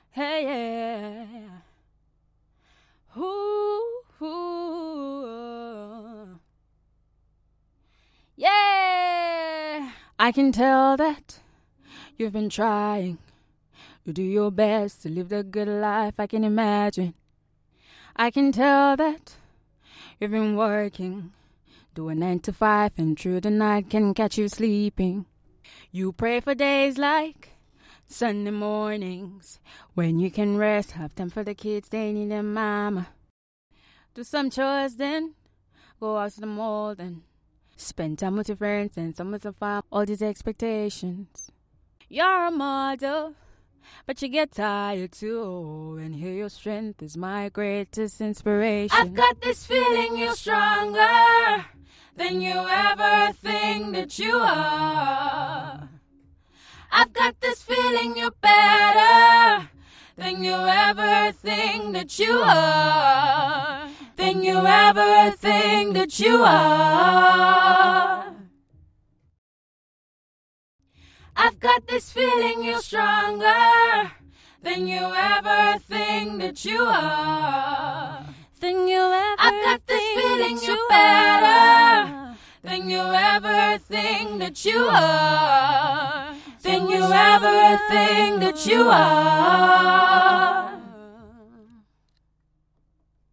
Hey, yeah. Ooh, ooh. Yeah. I can tell that you've been trying to do your best to live the good life I can imagine. I can tell that you've been working, doing 9 to 5, and through the night can catch you sleeping. You pray for days like Sunday mornings, when you can rest, have time for the kids, they need their mama. Do some chores then, go out to the mall then, spend time with your friends and some with the fam, all these expectations. You're a model, but you get tired too, and here your strength is my greatest inspiration. I've got this feeling you're stronger than you ever think that you are. I've got this feeling you're better than you ever think that you are. Than you ever think that you are. I've got this feeling you're stronger than you ever think that you are. Than you ever I've got this feeling you're better than you ever think that you are. Than you ever think that you are.